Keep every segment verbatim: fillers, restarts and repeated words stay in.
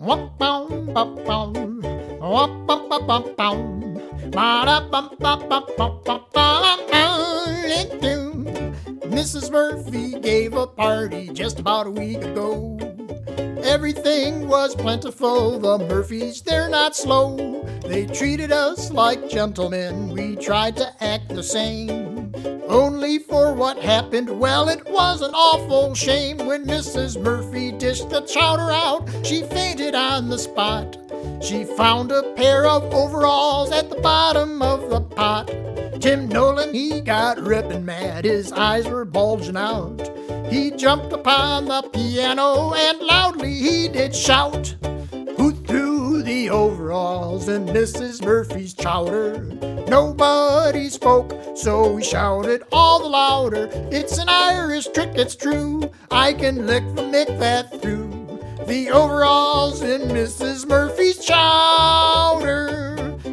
Missus Murphy gave a party just about a week ago. Everything was plentiful, the Murphys, they're not slow. They treated us like gentlemen, we tried to act the same. Only for what happened, well, it was an awful shame. When Missus Murphy dished the chowder out, she fainted on the spot. She found a pair of overalls at the bottom of the pot. Tim Nolan, he got rippin' mad, his eyes were bulging out. He jumped upon the piano and loudly he did shout, "Who threw the overalls in Missus Murphy's chowder?" Nobody spoke, so he shouted all the louder, "It's an Irish trick, it's true, I can lick the mick that threw the overalls in Missus Murphy's chowder."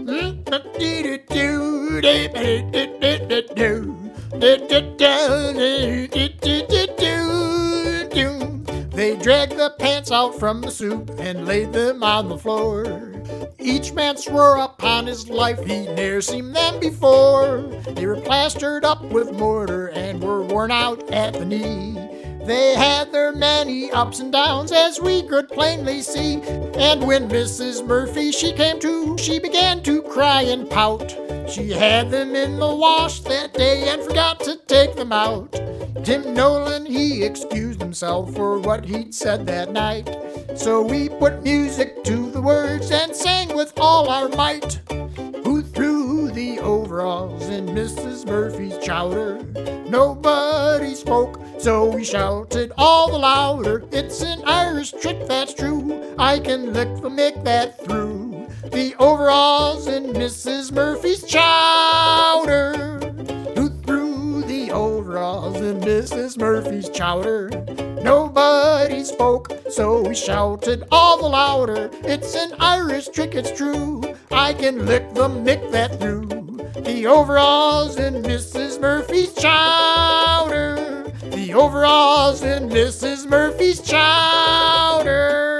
They dragged the pants out from the soup and laid them on the floor. Each man swore upon his life he'd ne'er seen them before. They were plastered up with mortar and were worn out at the knee. They had their many ups and downs, as we could plainly see. And when Missus Murphy, she came to, she began to cry and pout. She had them in the wash that day and forgot to take them out. Tim Nolan, he excused himself for what he'd said that night. So we put music to the words and sang with all our might. Who threw the overalls in Missus Murphy's chowder? Nobody spoke, so we shouted all the louder, "It's an Irish trick, that's true, I can lick the mick that threw the overalls in Missus Murphy's chowder." Who threw the overalls in Missus Murphy's chowder? Nobody spoke, so we shouted all the louder, "It's an Irish trick, it's true, I can lick the mick that threw the overalls in Missus Murphy's chowder." The overalls in Missus Murphy's chowder.